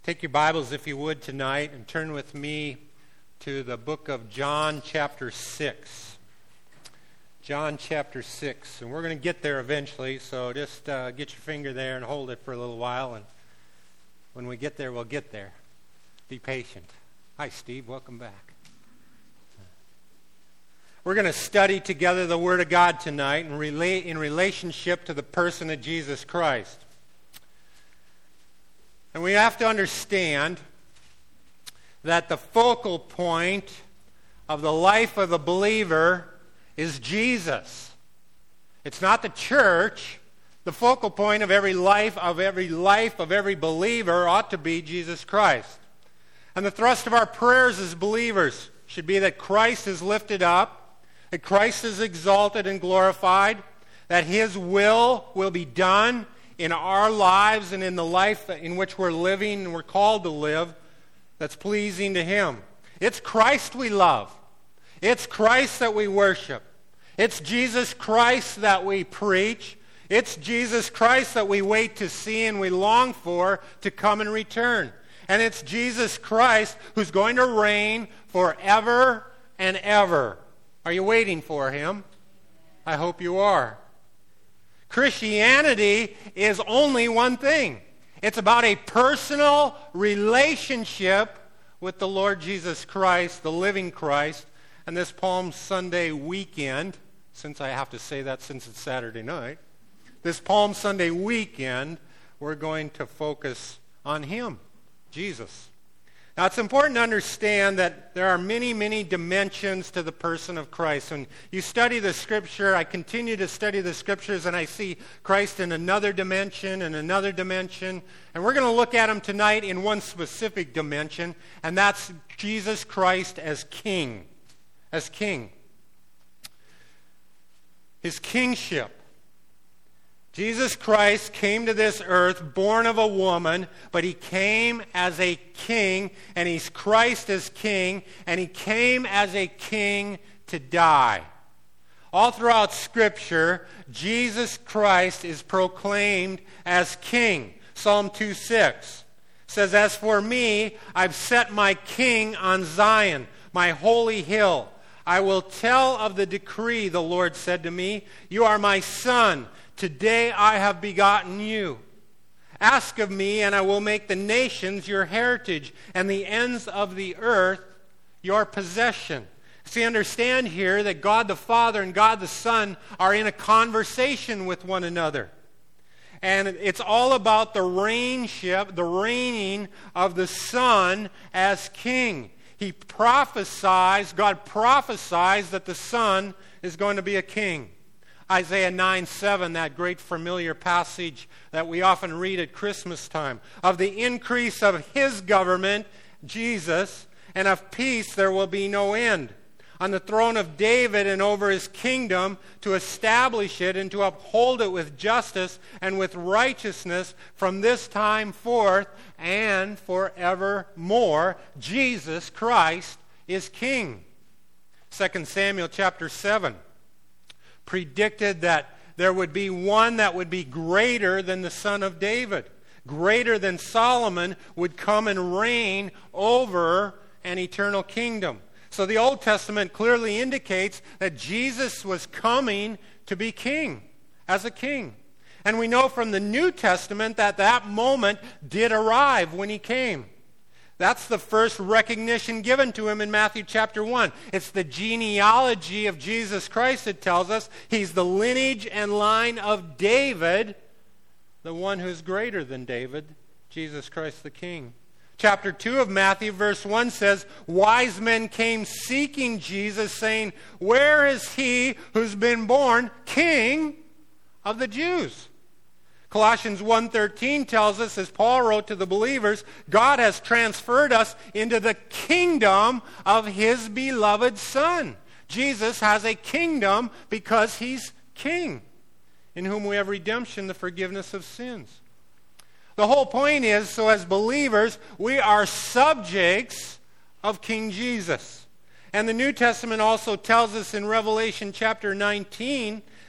Take your Bibles, if you would, tonight and turn with me to the book of John chapter 6. John chapter 6. And we're going to get there eventually, so just get your finger there and hold it for a little while. And when we get there, we'll get there. Be patient. Hi, Steve. Welcome back. We're going to study together the Word of God tonight and relate in relationship to the person of Jesus Christ. And we have to understand that the focal point of the life of the believer is Jesus. It's not the church. The focal point of every life of every believer ought to be Jesus Christ. And the thrust of our prayers as believers should be that Christ is lifted up, that Christ is exalted and glorified, that His will be done in our lives and in the life in which we're living and we're called to live that's pleasing to Him. It's Christ we love. It's Christ that we worship. It's Jesus Christ that we preach. It's Jesus Christ that we wait to see and we long for to come and return. And it's Jesus Christ who's going to reign forever and ever. Are you waiting for Him? I hope you are. Christianity is only one thing. It's about a personal relationship with the Lord Jesus Christ, the living Christ. And this Palm Sunday weekend, since I have to say that since it's Saturday night, this Palm Sunday weekend, we're going to focus on Him, Jesus. Now, it's important to understand that there are many, many dimensions to the person of Christ. When you study the Scripture, I continue to study the Scriptures, and I see Christ in another dimension and another dimension. And we're going to look at Him tonight in one specific dimension, and that's Jesus Christ as King. As King. His kingship. Jesus Christ came to this earth born of a woman, but He came as a king, and He's Christ as king, and He came as a king to die. All throughout Scripture, Jesus Christ is proclaimed as king. Psalm 2:6 says, "As for me, I've set my king on Zion, my holy hill. I will tell of the decree, the Lord said to me, you are my son. Today I have begotten you. Ask of me, and I will make the nations your heritage, and the ends of the earth your possession." See, understand here that God the Father and God the Son are in a conversation with one another. And it's all about the reigning of the Son as king. God prophesies that the Son is going to be a king. Isaiah 9:7, that great familiar passage that we often read at Christmas time. "Of the increase of His government, Jesus, and of peace there will be no end. On the throne of David and over His kingdom, to establish it and to uphold it with justice and with righteousness from this time forth and forevermore." Jesus Christ is King. 2 Samuel chapter 7 predicted that there would be one that would be greater than the son of David, greater than Solomon, would come and reign over an eternal kingdom. So the Old Testament clearly indicates that Jesus was coming to be king, as a king. And we know from the New Testament that that moment did arrive when He came. That's the first recognition given to Him in Matthew chapter 1. It's the genealogy of Jesus Christ that tells us He's the lineage and line of David, the one who's greater than David, Jesus Christ the King. Chapter 2 of Matthew, verse 1 says, "Wise men came seeking Jesus, saying, 'Where is He who's been born King of the Jews?'" Colossians 1:13 tells us, as Paul wrote to the believers, God has transferred us into the kingdom of His beloved Son. Jesus has a kingdom because He's King, in whom we have redemption, the forgiveness of sins. The whole point is, so as believers, we are subjects of King Jesus. And the New Testament also tells us in Revelation chapter 19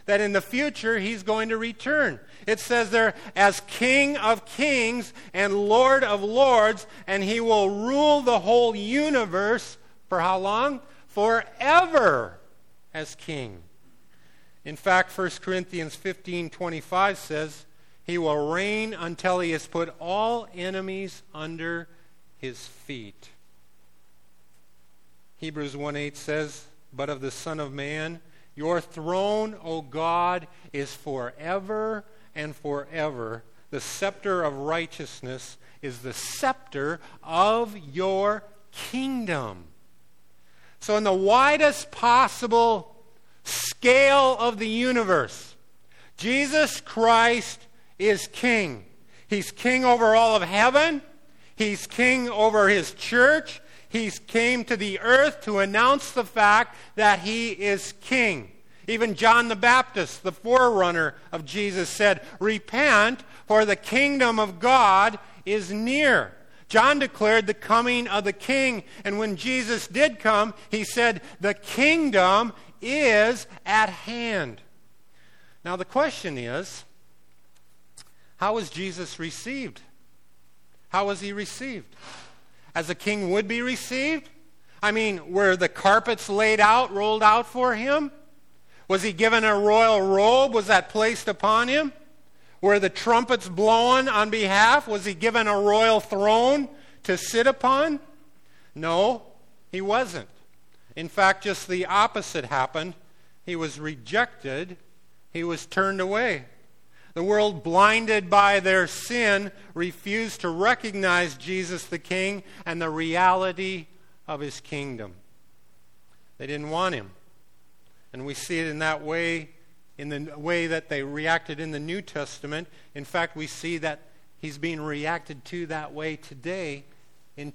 that in the future he's going to return. It says there, as King of kings and Lord of lords, and he will rule the whole universe for how long? Forever as king. In fact, 1 Corinthians 15:25 says, he will reign until he has put all enemies under his feet. Hebrews 1:8 says, but of the Son of Man, your throne, O God, is forever and forever. The scepter of righteousness is the scepter of your kingdom. So in the widest possible scale of the universe, Jesus Christ is king. He's king over all of heaven. He's king over his church. He's came to the earth to announce the fact that he is king. Even John the Baptist, the forerunner of Jesus, said, repent, for the kingdom of God is near. John declared the coming of the king, and when Jesus did come, he said, the kingdom is at hand. Now the question is, how was Jesus received? How was he received? As a king would be received? I mean, were the carpets laid out, rolled out for him? Was he given a royal robe? Was that placed upon him? Were the trumpets blown on behalf? Was he given a royal throne to sit upon? No, he wasn't. In fact, just the opposite happened. He was rejected. He was turned away. The world, blinded by their sin, refused to recognize Jesus the King and the reality of his kingdom. They didn't want him. And we see it in that way, in the way that they reacted in the New Testament. In fact, we see that he's being reacted to that way today in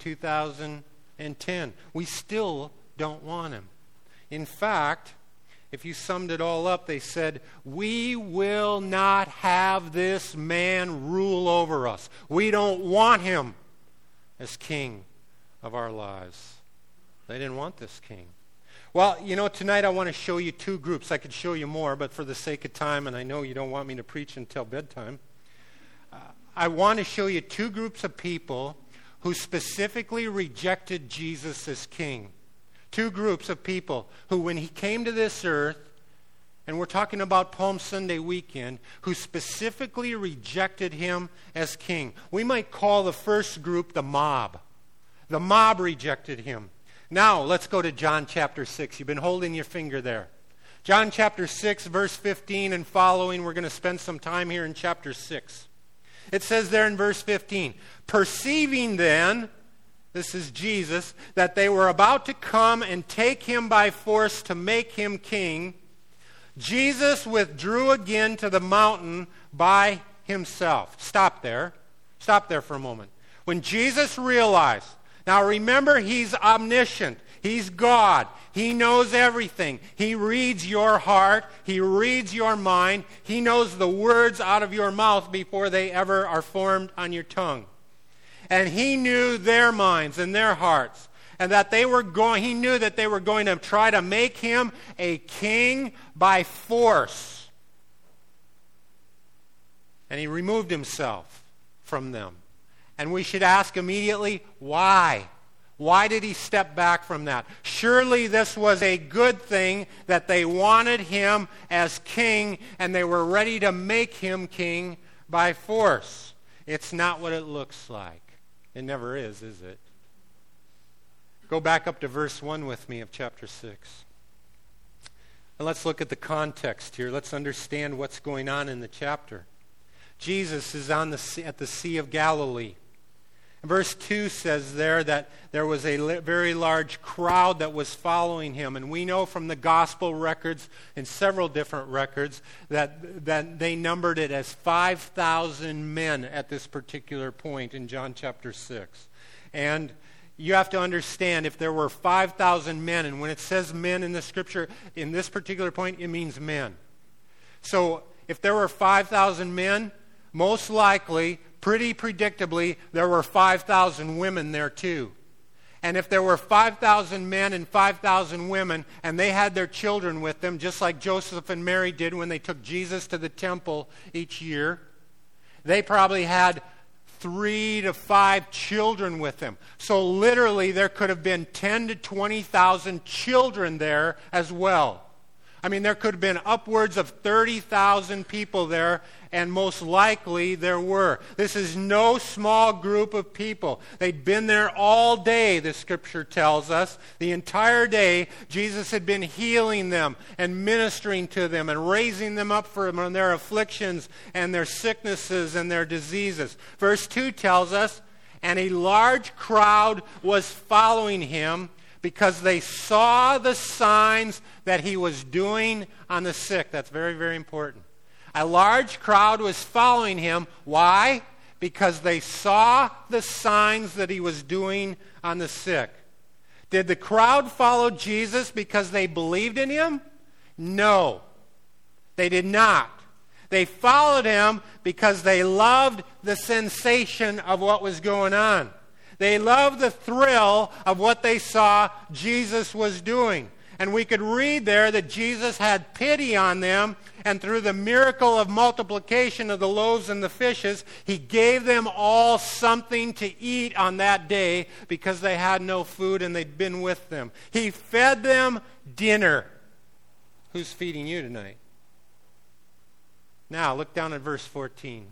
2010. We still don't want him. In fact, if you summed it all up, they said, we will not have this man rule over us. We don't want him as king of our lives. They didn't want this king. Well, tonight I want to show you two groups. I could show you more, but for the sake of time, and I know you don't want me to preach until bedtime, I want to show you two groups of people who specifically rejected Jesus as king. Two groups of people who, when he came to this earth, and we're talking about Palm Sunday weekend, who specifically rejected him as king. We might call the first group the mob. The mob rejected him. Now, let's go to John chapter 6. You've been holding your finger there. John chapter 6, verse 15 and following. We're going to spend some time here in chapter 6. It says there in verse 15, perceiving then, this is Jesus, that they were about to come and take him by force to make him king, Jesus withdrew again to the mountain by himself. Stop there. Stop there for a moment. When Jesus realized, now remember, he's omniscient. He's God. He knows everything. He reads your heart. He reads your mind. He knows the words out of your mouth before they ever are formed on your tongue. And he knew their minds and their hearts. And that he knew that they were going to try to make him a king by force. And he removed himself from them. And we should ask immediately, why? Why did he step back from that? Surely this was a good thing that they wanted him as king and they were ready to make him king by force. It's not what it looks like. It never is it? Go back up to verse 1 with me of chapter 6. And let's look at the context here. Let's understand what's going on in the chapter. Jesus is at the Sea of Galilee. Verse 2 says there that there was a very large crowd that was following him. And we know from the gospel records and several different records that they numbered it as 5,000 men at this particular point in John chapter 6. And you have to understand, if there were 5,000 men, and when it says men in the scripture, in this particular point, it means men. So if there were 5,000 men, most likely, pretty predictably, there were 5,000 women there too. And if there were 5,000 men and 5,000 women, and they had their children with them, just like Joseph and Mary did when they took Jesus to the temple each year, they probably had 3 to 5 children with them. So literally there could have been 10 to 20,000 children there as well. I mean, there could have been upwards of 30,000 people there, and most likely there were. This is no small group of people. They'd been there all day, the scripture tells us. The entire day, Jesus had been healing them and ministering to them and raising them up from their afflictions and their sicknesses and their diseases. Verse 2 tells us, and a large crowd was following him, because they saw the signs that he was doing on the sick. That's very, very important. A large crowd was following him. Why? Because they saw the signs that he was doing on the sick. Did the crowd follow Jesus because they believed in him? No, they did not. They followed him because they loved the sensation of what was going on. They loved the thrill of what they saw Jesus was doing. And we could read there that Jesus had pity on them, and through the miracle of multiplication of the loaves and the fishes, he gave them all something to eat on that day because they had no food and they'd been with them. He fed them dinner. Who's feeding you tonight? Now, look down at verse 14.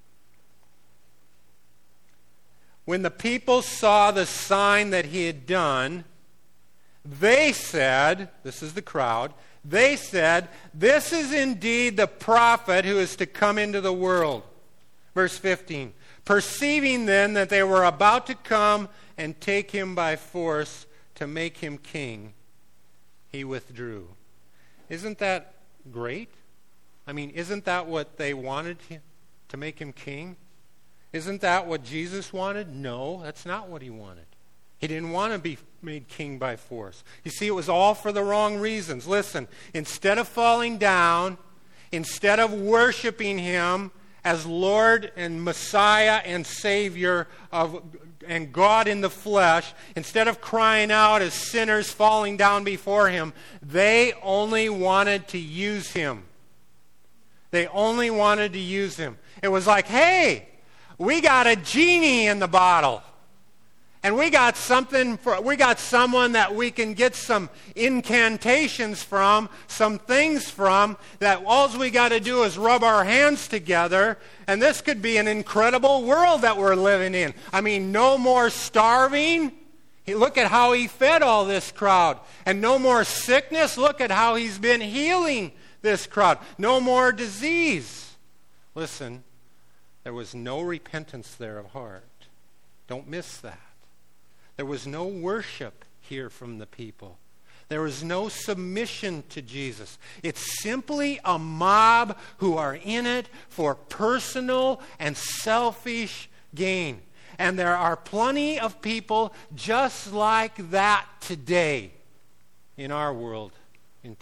When the people saw the sign that he had done, they said, this is the crowd, they said, "This is indeed the prophet who is to come into the world." Verse 15. Perceiving then that they were about to come and take him by force to make him king, he withdrew. Isn't that great? I mean, isn't that what they wanted to make him king? Isn't that what Jesus wanted? No, that's not what he wanted. He didn't want to be made king by force. You see, it was all for the wrong reasons. Listen, instead of falling down, instead of worshiping him as Lord and Messiah and Savior and God in the flesh, instead of crying out as sinners falling down before him, they only wanted to use him. They only wanted to use him. It was like, hey, we got a genie in the bottle. And we got someone that we can get some incantations from, some things from, that all we got to do is rub our hands together, and this could be an incredible world that we're living in. I mean, no more starving. Look at how he fed all this crowd. And no more sickness. Look at how he's been healing this crowd. No more disease. Listen, there was no repentance there of heart. Don't miss that. There was no worship here from the people. There was no submission to Jesus. It's simply a mob who are in it for personal and selfish gain. And there are plenty of people just like that today in our world in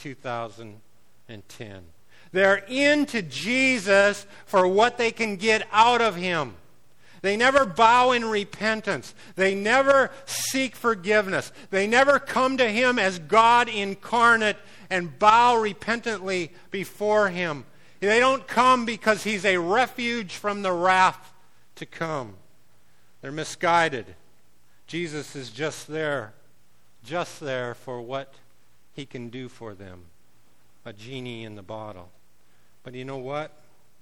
2010. They're into Jesus for what they can get out of him. They never bow in repentance. They never seek forgiveness. They never come to him as God incarnate and bow repentantly before him. They don't come because he's a refuge from the wrath to come. They're misguided. Jesus is just there for what he can do for them. A genie in the bottle. But you know what?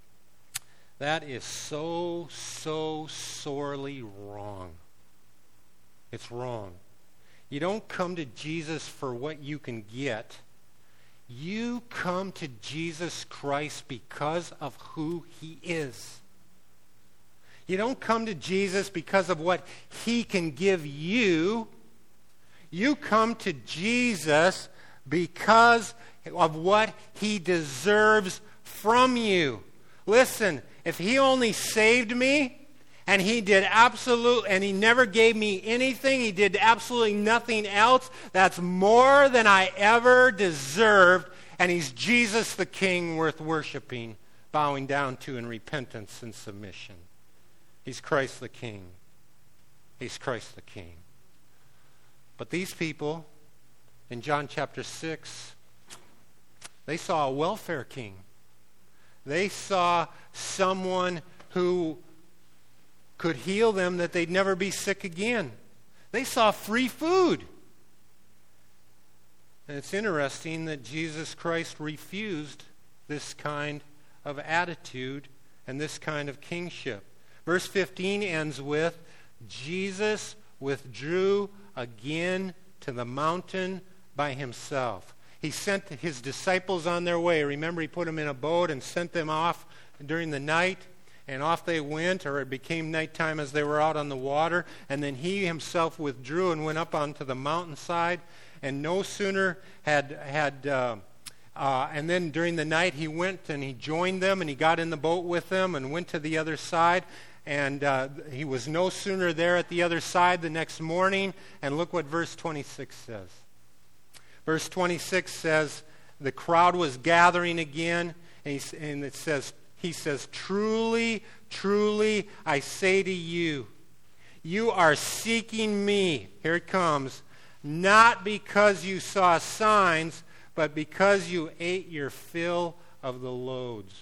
That is so sorely wrong. It's wrong. You don't come to Jesus for what you can get. You come to Jesus Christ because of who he is. You don't come to Jesus because of what he can give you. You come to Jesus because of what he deserves from you. Listen, if he only saved me and he never gave me anything, he did absolutely nothing else, that's more than I ever deserved, and he's Jesus the King worth worshiping, bowing down to in repentance and submission. He's Christ the King. He's Christ the King. But these people, in John chapter 6, they saw a welfare king. They saw someone who could heal them that they'd never be sick again. They saw free food. And it's interesting that Jesus Christ refused this kind of attitude and this kind of kingship. Verse 15 ends with, Jesus withdrew again to the mountain by himself. He sent his disciples on their way. Remember, he put them in a boat and sent them off during the night. And off they went, or it became nighttime as they were out on the water. And then he himself withdrew and went up onto the mountainside. And no sooner and then during the night he went and he joined them and he got in the boat with them and went to the other side. And he was no sooner there at the other side the next morning. And look what verse 26 says. Verse 26 says, the crowd was gathering again. And it says, he says, truly, truly, I say to you, you are seeking me. Here it comes. Not because you saw signs, but because you ate your fill of the loaves.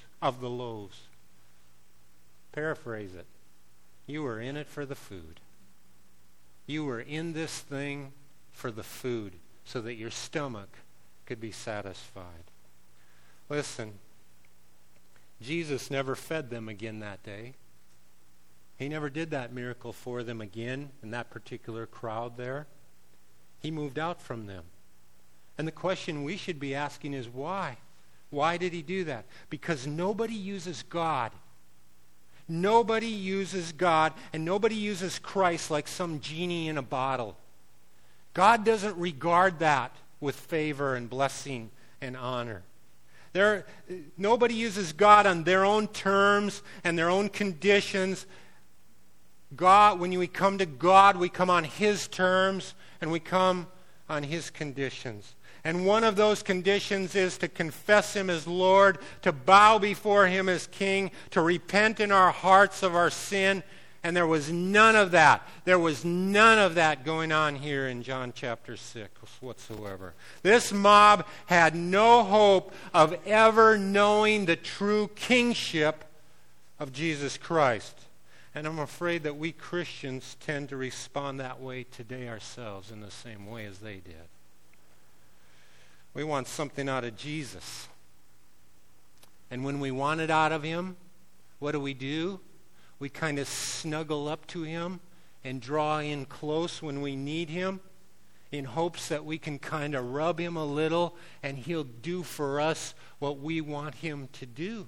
Paraphrase it. You were in it for the food. You were in this thing for the food, so that your stomach could be satisfied. Listen, Jesus never fed them again that day. He never did that miracle for them again in that particular crowd there. He moved out from them. And the question we should be asking is why? Why did he do that? Because nobody uses God. Nobody uses God, and nobody uses Christ like some genie in a bottle. God doesn't regard that with favor and blessing and honor. Nobody uses God on their own terms and their own conditions. God, when we come to God, we come on his terms and we come on his conditions. And one of those conditions is to confess him as Lord, to bow before him as King, to repent in our hearts of our sin. And there was none of that. There was none of that going on here in John chapter 6 whatsoever. This mob had no hope of ever knowing the true kingship of Jesus Christ. And I'm afraid that we Christians tend to respond that way today ourselves in the same way as they did. We want something out of Jesus. And when we want it out of him, what do? We kind of snuggle up to him and draw in close when we need him in hopes that we can kind of rub him a little and he'll do for us what we want him to do.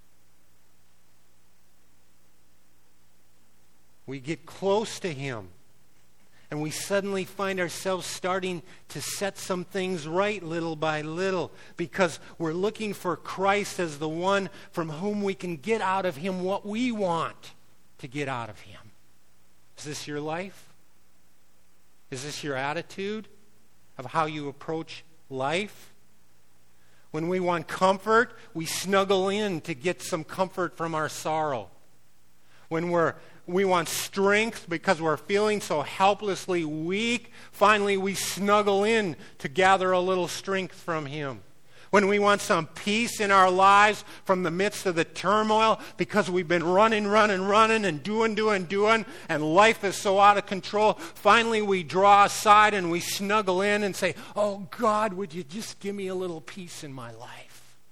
We get close to him and we suddenly find ourselves starting to set some things right little by little because we're looking for Christ as the one from whom we can get out of him what we want to get out of him. Is this your life? Is this your attitude of how you approach life? When we want comfort, we snuggle in to get some comfort from our sorrow. When we want strength because we're feeling so helplessly weak, finally we snuggle in to gather a little strength from him. When we want some peace in our lives from the midst of the turmoil because we've been running and doing, and life is so out of control, finally we draw aside and we snuggle in and say, oh God, would you just give me a little peace in my life?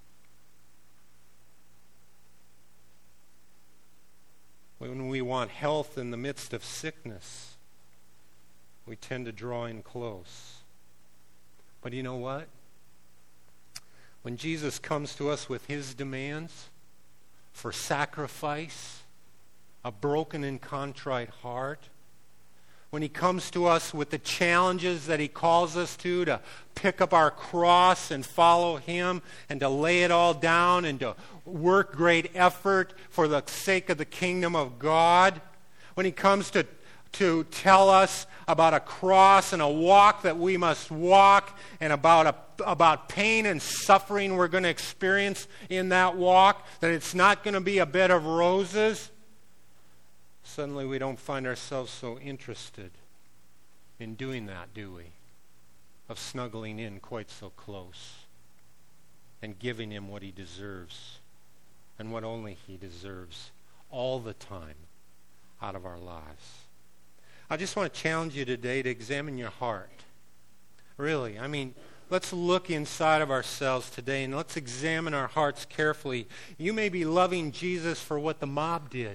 When we want health in the midst of sickness, we tend to draw in close. But you know what? When Jesus comes to us with his demands for sacrifice, a broken and contrite heart, when he comes to us with the challenges that he calls us to pick up our cross and follow him and to lay it all down and to work great effort for the sake of the kingdom of God, when he comes to tell us about a cross and a walk that we must walk and about pain and suffering we're going to experience in that walk, that it's not going to be a bed of roses, suddenly we don't find ourselves so interested in doing that, do we? Of snuggling in quite so close and giving him what he deserves and what only he deserves all the time out of our lives. I just want to challenge you today to examine your heart. Really, let's look inside of ourselves today and let's examine our hearts carefully. You may be loving Jesus for what the mob did.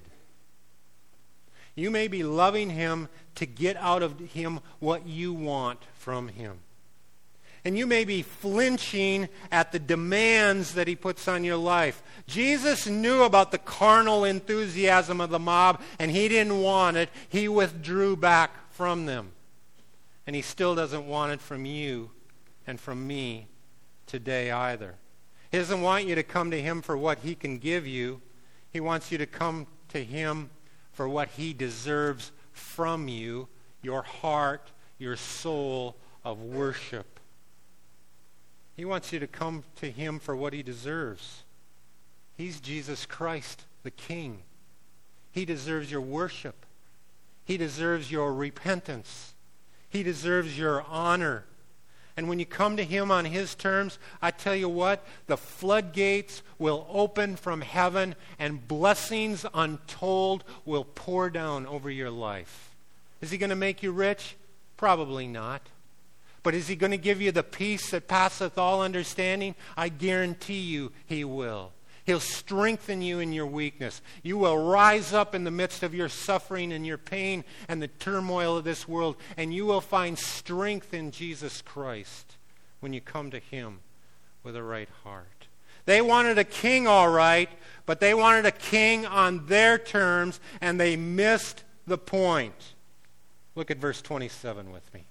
You may be loving him to get out of him what you want from him. And you may be flinching at the demands that he puts on your life. Jesus knew about the carnal enthusiasm of the mob, and he didn't want it. He withdrew back from them. And he still doesn't want it from you and from me today either. He doesn't want you to come to him for what he can give you. He wants you to come to him for what he deserves from you, your heart, your soul of worship. He wants you to come to him for what he deserves. He's Jesus Christ, the King. He deserves your worship. He deserves your repentance. He deserves your honor. And when you come to him on his terms, I tell you what, the floodgates will open from heaven and blessings untold will pour down over your life. Is he going to make you rich? Probably not. But is he going to give you the peace that passeth all understanding? I guarantee you he will. He'll strengthen you in your weakness. You will rise up in the midst of your suffering and your pain and the turmoil of this world, and you will find strength in Jesus Christ when you come to him with a right heart. They wanted a king, all right, but they wanted a king on their terms, and they missed the point. Look at verse 27 with me.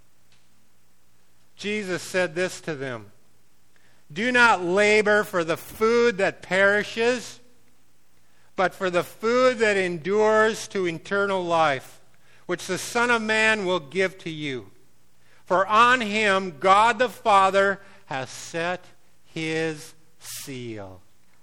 Jesus said this to them, "Do not labor for the food that perishes, but for the food that endures to eternal life, which the Son of Man will give to you. For on him God the Father has set his seal."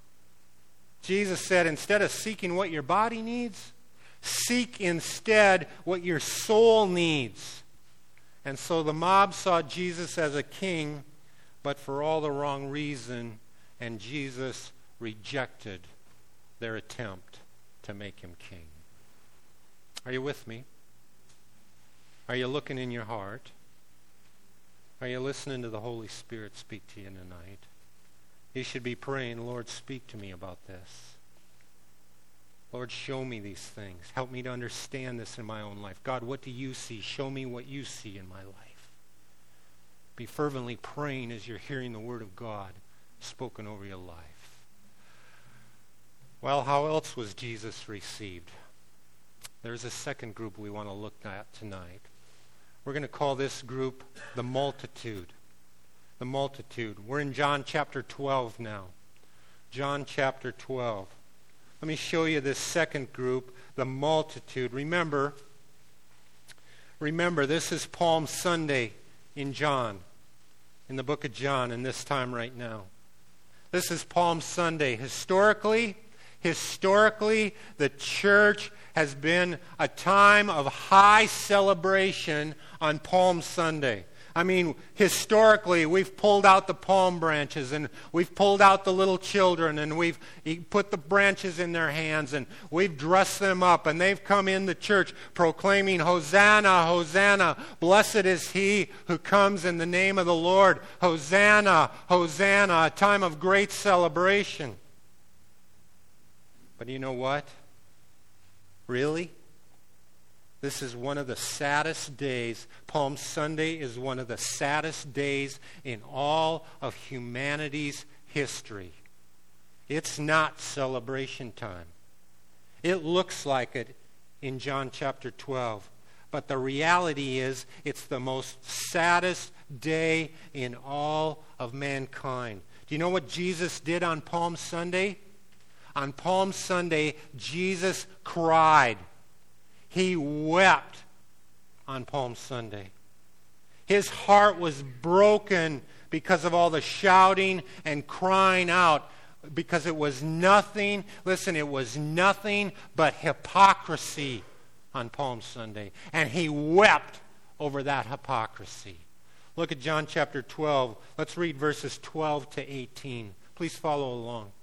Jesus said, instead of seeking what your body needs, seek instead what your soul needs. And so the mob saw Jesus as a king, but for all the wrong reason, and Jesus rejected their attempt to make him king. Are you with me? Are you looking in your heart? Are you listening to the Holy Spirit speak to you tonight? You should be praying, Lord, speak to me about this. Lord, show me these things. Help me to understand this in my own life. God, what do you see? Show me what you see in my life. Be fervently praying as you're hearing the word of God spoken over your life. Well, how else was Jesus received? There's a second group we want to look at tonight. We're going to call this group the multitude. The multitude. We're in John chapter 12 now. John chapter 12. Let me show you this second group, the multitude. Remember, this is Palm Sunday in John, in the book of John, in this time right now. This is Palm Sunday. Historically, the church has been a time of high celebration on Palm Sunday. Historically, we've pulled out the palm branches and we've pulled out the little children and we've put the branches in their hands and we've dressed them up and they've come in the church proclaiming, "Hosanna, Hosanna, blessed is he who comes in the name of the Lord. Hosanna, Hosanna," a time of great celebration. But you know what? Really? This is one of the saddest days. Palm Sunday is one of the saddest days in all of humanity's history. It's not celebration time. It looks like it in John chapter 12. But the reality is, it's the most saddest day in all of mankind. Do you know what Jesus did on Palm Sunday? On Palm Sunday, Jesus cried. He wept on Palm Sunday. His heart was broken because of all the shouting and crying out, because it was nothing, it was nothing but hypocrisy on Palm Sunday. And he wept over that hypocrisy. Look at John chapter 12. Let's read verses 12 to 18. Please follow along.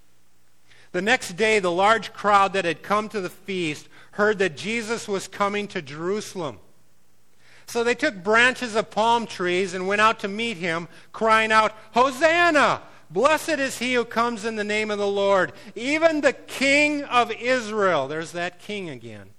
The next day, the large crowd that had come to the feast heard that Jesus was coming to Jerusalem. So they took branches of palm trees and went out to meet him, crying out, "Hosanna! Blessed is he who comes in the name of the Lord, even the King of Israel." There's that king again.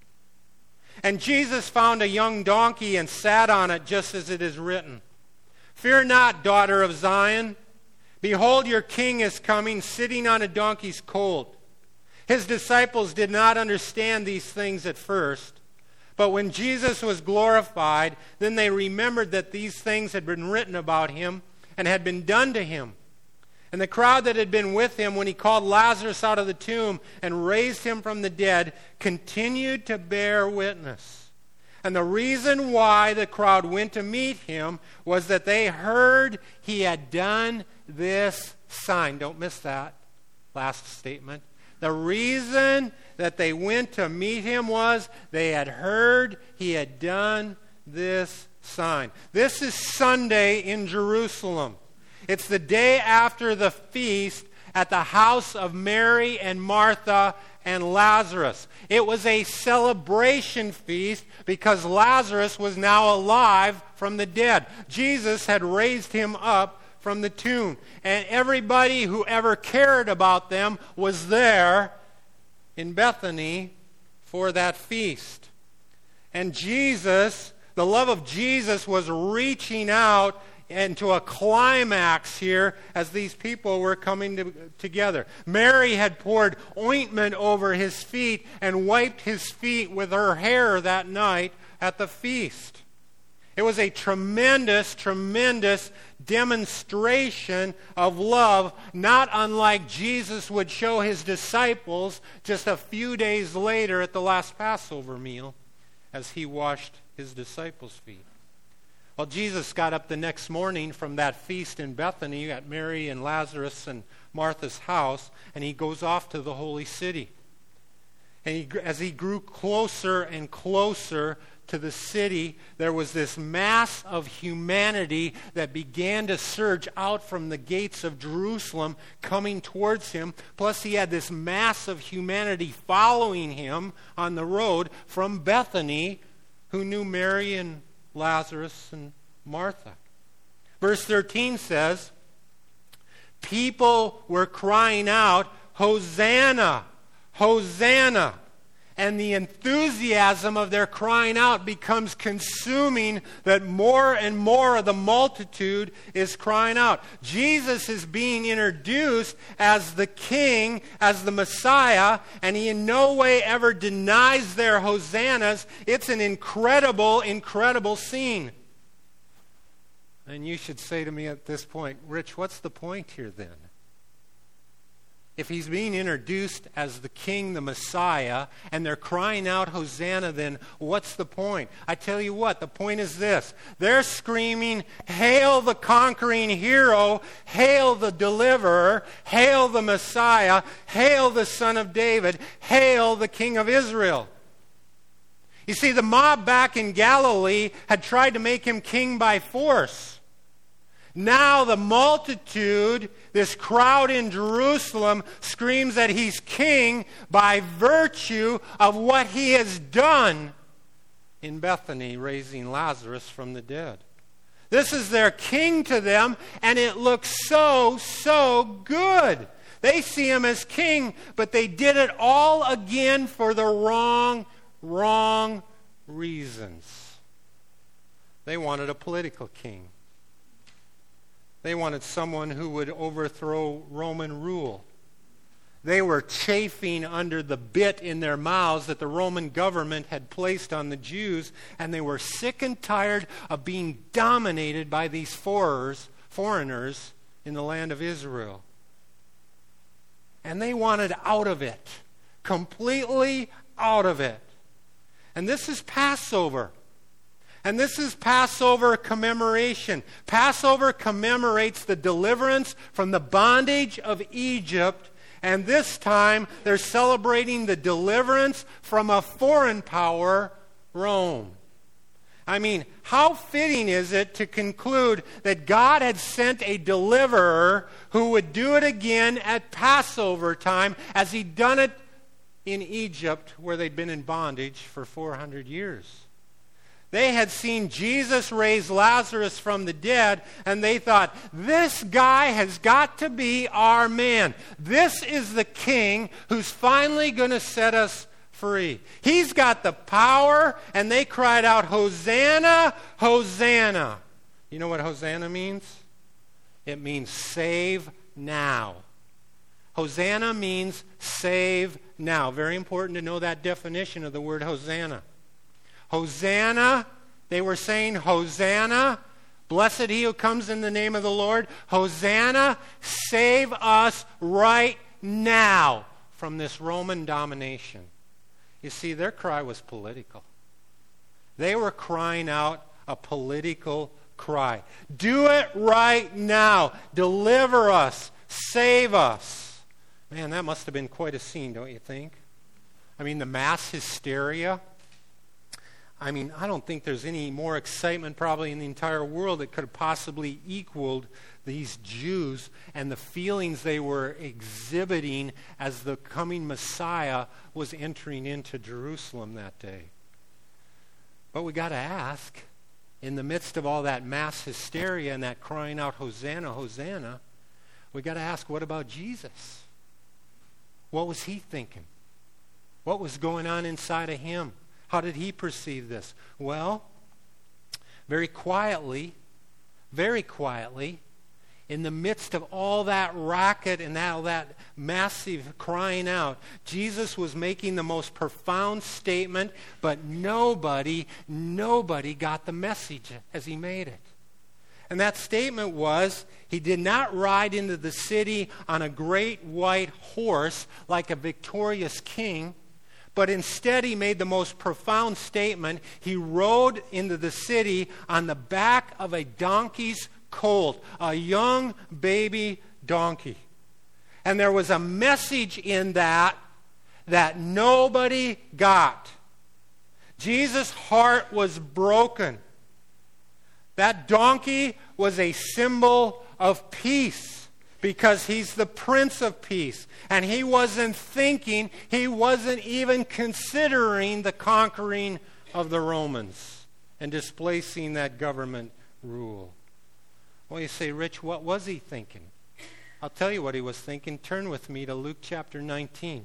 And Jesus found a young donkey and sat on it, just as it is written, "Fear not, daughter of Zion. Behold, your king is coming, sitting on a donkey's colt." His disciples did not understand these things at first. But when Jesus was glorified, then they remembered that these things had been written about him and had been done to him. And the crowd that had been with him when he called Lazarus out of the tomb and raised him from the dead continued to bear witness. And the reason why the crowd went to meet him was that they heard he had done this sign. Don't miss that last statement. The reason that they went to meet him was they had heard he had done this sign. This is Sunday in Jerusalem. It's the day after the feast at the house of Mary and Martha and Lazarus. It was a celebration feast because Lazarus was now alive from the dead. Jesus had raised him up from the tomb. And everybody who ever cared about them was there in Bethany for that feast. And Jesus, the love of Jesus was reaching out into a climax here as these people were coming together. Mary had poured ointment over his feet and wiped his feet with her hair that night at the feast. It was a tremendous, tremendous demonstration of love, not unlike Jesus would show his disciples just a few days later at the last Passover meal as he washed his disciples' feet. Well, Jesus got up the next morning from that feast in Bethany at Mary and Lazarus and Martha's house, and he goes off to the holy city. And as he grew closer and closer to the city, there was this mass of humanity that began to surge out from the gates of Jerusalem coming towards him. Plus he had this mass of humanity following him on the road from Bethany who knew Mary and Lazarus and Martha. Verse 13 says, people were crying out, "Hosanna! Hosanna!" And the enthusiasm of their crying out becomes consuming, that more and more of the multitude is crying out. Jesus is being introduced as the King, as the Messiah, and he in no way ever denies their hosannas. It's an incredible, incredible scene. And you should say to me at this point, "Rich, what's the point here then?" If he's being introduced as the King, the Messiah, and they're crying out Hosanna, then what's the point? I tell you what, the point is this. They're screaming, "Hail the conquering hero, hail the deliverer, hail the Messiah, hail the Son of David, hail the King of Israel." You see, the mob back in Galilee had tried to make him king by force. Now the multitude, this crowd in Jerusalem, screams that he's king by virtue of what he has done in Bethany, raising Lazarus from the dead. This is their king to them, and it looks so, so good. They see him as king, but they did it all again for the wrong reasons. They wanted a political king. They wanted someone who would overthrow Roman rule. They were chafing under the bit in their mouths that the Roman government had placed on the Jews, and they were sick and tired of being dominated by these foreigners in the land of Israel. And they wanted out of it, completely out of it. And this is Passover. And this is Passover commemoration. Passover commemorates the deliverance from the bondage of Egypt. And this time, they're celebrating the deliverance from a foreign power, Rome. I mean, how fitting is it to conclude that God had sent a deliverer who would do it again at Passover time as he'd done it in Egypt where they'd been in bondage for 400 years. They had seen Jesus raise Lazarus from the dead, and they thought, this guy has got to be our man. This is the king who's finally going to set us free. He's got the power, and they cried out, Hosanna, Hosanna. You know what Hosanna means? It means save now. Hosanna means save now. Very important to know that definition of the word Hosanna. Hosanna, they were saying, Hosanna, blessed he who comes in the name of the Lord. Hosanna, save us right now from this Roman domination. You see, their cry was political. They were crying out a political cry. Do it right now. Deliver us. Save us. Man, that must have been quite a scene, don't you think? I mean, the mass hysteria. I mean, I don't think there's any more excitement probably in the entire world that could have possibly equaled these Jews and the feelings they were exhibiting as the coming Messiah was entering into Jerusalem that day. But we got to ask, in the midst of all that mass hysteria and that crying out, Hosanna, Hosanna, we got to ask, what about Jesus? What was he thinking? What was going on inside of him? How did he perceive this? Well, very quietly, in the midst of all that racket and all that massive crying out, Jesus was making the most profound statement, but nobody got the message as he made it. And that statement was, he did not ride into the city on a great white horse like a victorious king, but instead he made the most profound statement. He rode into the city on the back of a donkey's colt, a young baby donkey. And there was a message in that nobody got. Jesus' heart was broken. That donkey was a symbol of peace because he's the Prince of Peace. And he wasn't thinking, he wasn't even considering the conquering of the Romans and displacing that government rule. Well, you say, Rich, what was he thinking? I'll tell you what he was thinking. Turn with me to Luke chapter 19.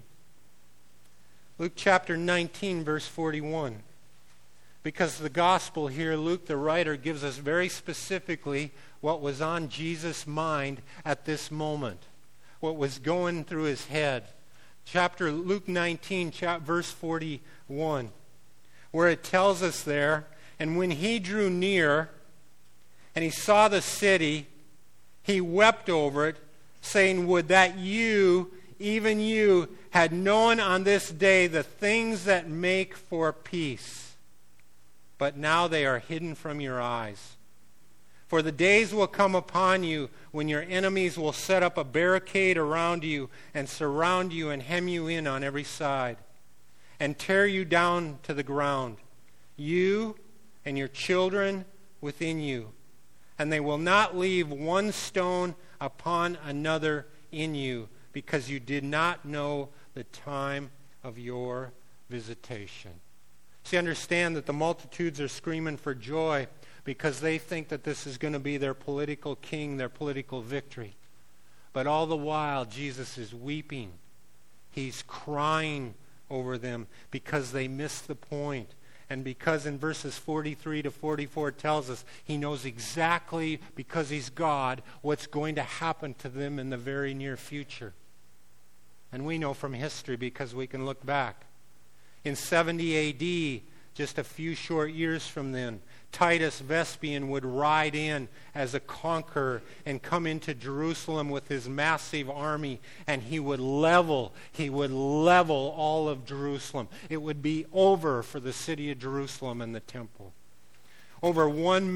Luke chapter 19, verse 41. Because the gospel here, Luke the writer gives us very specifically what was on Jesus' mind at this moment, what was going through his head. Luke 19, verse 41, where it tells us there, and when he drew near and he saw the city, he wept over it, saying, would that you, even you, had known on this day the things that make for peace. But now they are hidden from your eyes. For the days will come upon you when your enemies will set up a barricade around you and surround you and hem you in on every side and tear you down to the ground, you and your children within you. And they will not leave one stone upon another in you, because you did not know the time of your visitation. See, understand that the multitudes are screaming for joy because they think that this is going to be their political king, their political victory. But all the while, Jesus is weeping. He's crying over them because they missed the point. And because in verses 43 to 44 it tells us he knows exactly, because he's God, what's going to happen to them in the very near future. And we know from history because we can look back. In 70 A.D., just a few short years from then, Titus Vespasian would ride in as a conqueror and come into Jerusalem with his massive army, and he would level all of Jerusalem. It would be over for the city of Jerusalem and the temple. Over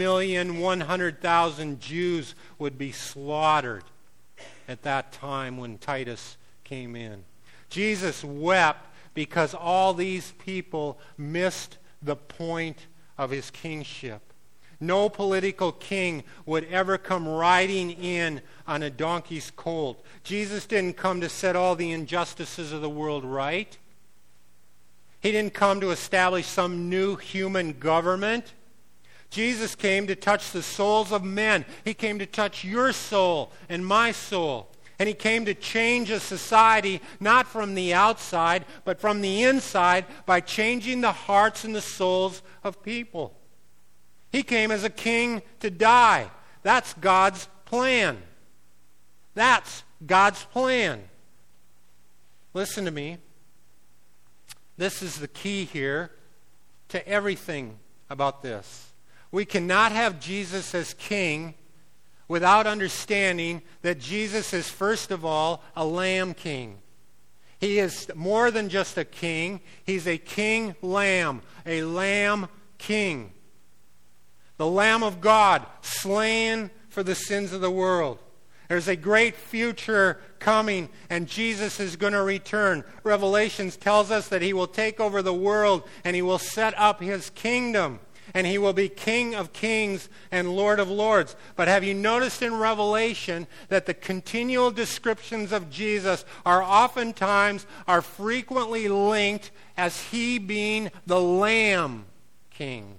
1,100,000 Jews would be slaughtered at that time when Titus came in. Jesus wept because all these people missed the point of his kingship. No political king would ever come riding in on a donkey's colt. Jesus didn't come to set all the injustices of the world right. He didn't come to establish some new human government. Jesus came to touch the souls of men. He came to touch your soul and my soul. And he came to change a society not from the outside, but from the inside by changing the hearts and the souls of people. He came as a king to die. That's God's plan. That's God's plan. Listen to me. This is the key here to everything about this. We cannot have Jesus as king without understanding that Jesus is, first of all, a lamb king. He is more than just a king. He's a king lamb, a lamb king. The Lamb of God, slain for the sins of the world. There's a great future coming, and Jesus is going to return. Revelations tells us that he will take over the world, and he will set up his kingdom, and he will be King of kings and Lord of lords. But have you noticed in Revelation that the continual descriptions of Jesus are frequently linked as he being the Lamb King?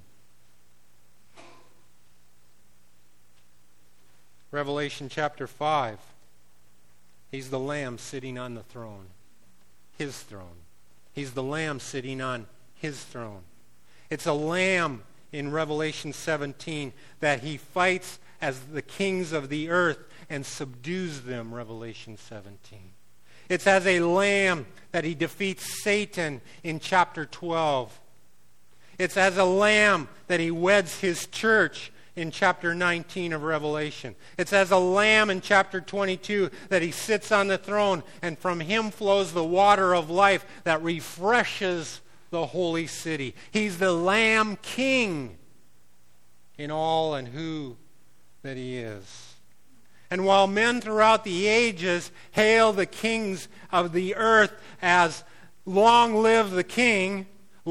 Revelation chapter 5. He's the Lamb sitting on the throne. His throne. He's the Lamb sitting on his throne. It's a lamb in Revelation 17 that he fights as the kings of the earth and subdues them, Revelation 17. It's as a lamb that he defeats Satan in chapter 12. It's as a lamb that he weds his church in chapter 19 of Revelation. It's as a lamb in chapter 22 that he sits on the throne, and from him flows the water of life that refreshes the holy city. He's the Lamb King in all and who that he is. And while men throughout the ages hail the kings of the earth as long live the king,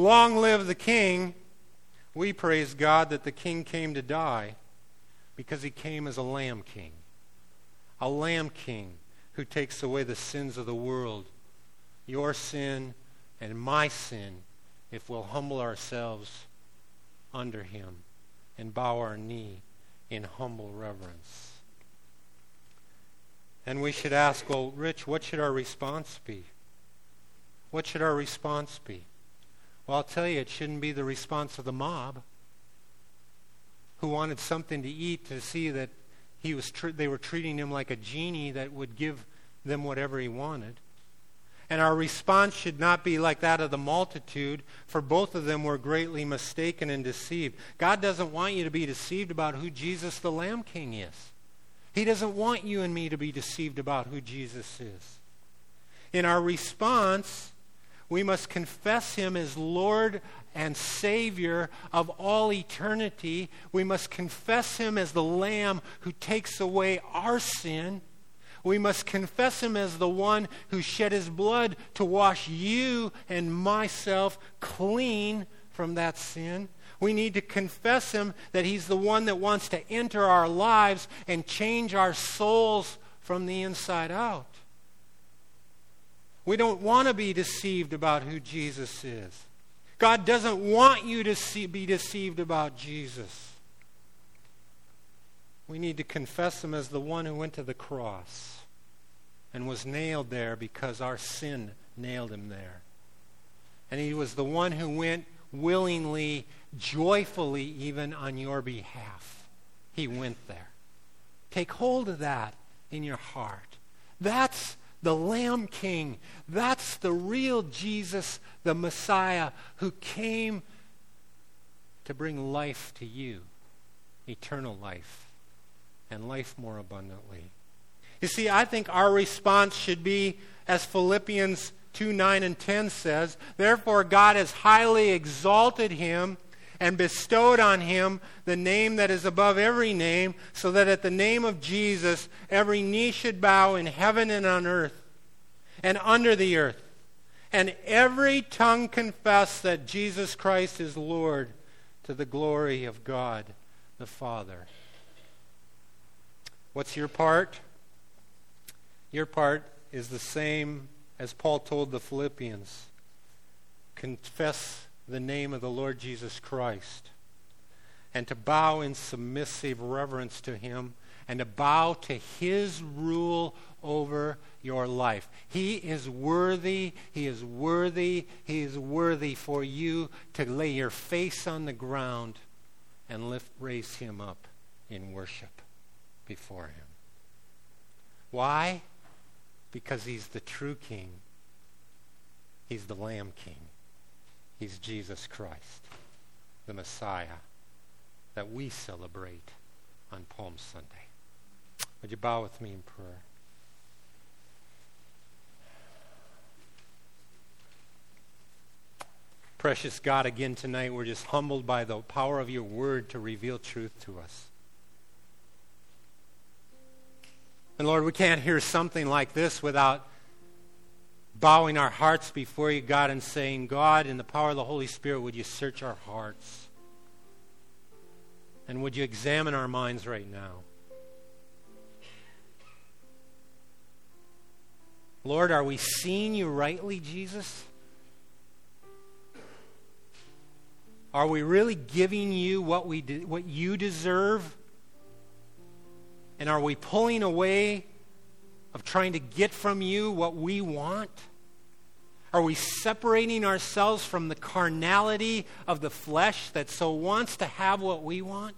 we praise God that the king came to die because he came as a lamb king. A lamb king who takes away the sins of the world. Your sin and my sin, if we'll humble ourselves under him and bow our knee in humble reverence. And we should ask, well, Rich, what should our response be? What should our response be? Well, I'll tell you, it shouldn't be the response of the mob who wanted something to eat to see that they were treating him like a genie that would give them whatever he wanted. And our response should not be like that of the multitude, for both of them were greatly mistaken and deceived. God doesn't want you to be deceived about who Jesus the Lamb King is. He doesn't want you and me to be deceived about who Jesus is. In our response, we must confess him as Lord and Savior of all eternity. We must confess him as the Lamb who takes away our sin. We must confess him as the one who shed his blood to wash you and myself clean from that sin. We need to confess him that he's the one that wants to enter our lives and change our souls from the inside out. We don't want to be deceived about who Jesus is. God doesn't want you to be deceived about Jesus. We need to confess him as the one who went to the cross and was nailed there because our sin nailed him there. And he was the one who went willingly, joyfully even on your behalf. He went there. Take hold of that in your heart. That's the Lamb King. That's the real Jesus, the Messiah, who came to bring life to you, eternal life, and life more abundantly. You see, I think our response should be, as Philippians 2:9 and 10 says, therefore God has highly exalted him and bestowed on him the name that is above every name, so that at the name of Jesus every knee should bow in heaven and on earth and under the earth, and every tongue confess that Jesus Christ is Lord, to the glory of God the Father. What's your part? Your part is the same as Paul told the Philippians. Confess the name of the Lord Jesus Christ, and to bow in submissive reverence to him, and to bow to his rule over your life. He is worthy, he is worthy, he is worthy for you to lay your face on the ground and raise him up in worship before him. Why? Because he's the true king. He's the Lamb King. He's Jesus Christ, the Messiah that we celebrate on Palm Sunday. Would you bow with me in prayer? Precious God, again tonight we're just humbled by the power of your word to reveal truth to us. And Lord, we can't hear something like this without bowing our hearts before you, God, and saying, God, in the power of the Holy Spirit, would you search our hearts? And would you examine our minds right now? Lord, are we seeing you rightly, Jesus? Are we really giving you what you deserve? And are we pulling away of trying to get from you what we want? Are we separating ourselves from the carnality of the flesh that so wants to have what we want?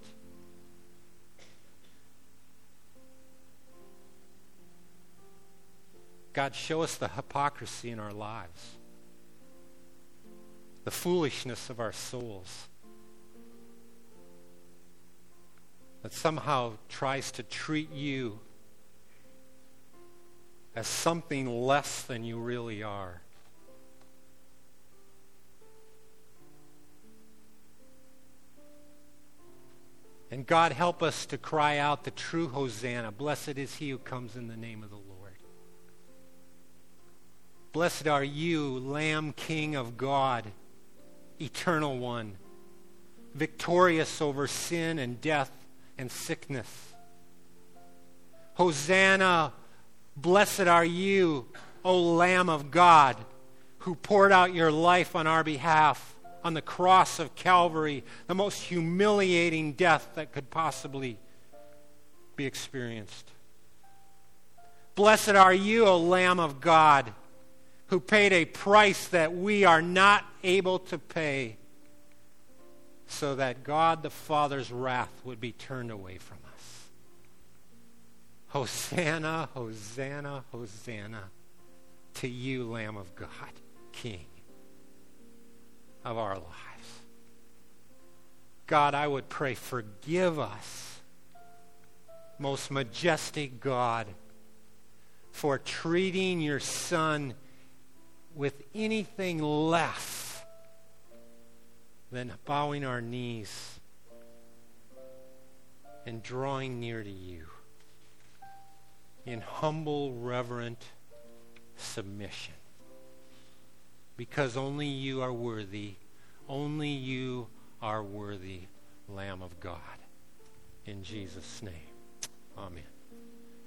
God, show us the hypocrisy in our lives, the foolishness of our souls that somehow tries to treat you as something less than you really are. And God, help us to cry out the true Hosanna. Blessed is he who comes in the name of the Lord. Blessed are you, Lamb King of God, Eternal One, victorious over sin and death and sickness. Hosanna, blessed are you, O Lamb of God, who poured out your life on our behalf on the cross of Calvary, the most humiliating death that could possibly be experienced. Blessed are you, O Lamb of God, who paid a price that we are not able to pay, so that God the Father's wrath would be turned away from us. Hosanna, Hosanna, Hosanna to you, Lamb of God, King of our lives. God, I would pray, forgive us, most majestic God, for treating your Son with anything less than bowing our knees and drawing near to you in humble, reverent submission. Because only you are worthy, Lamb of God. In Jesus' name, amen.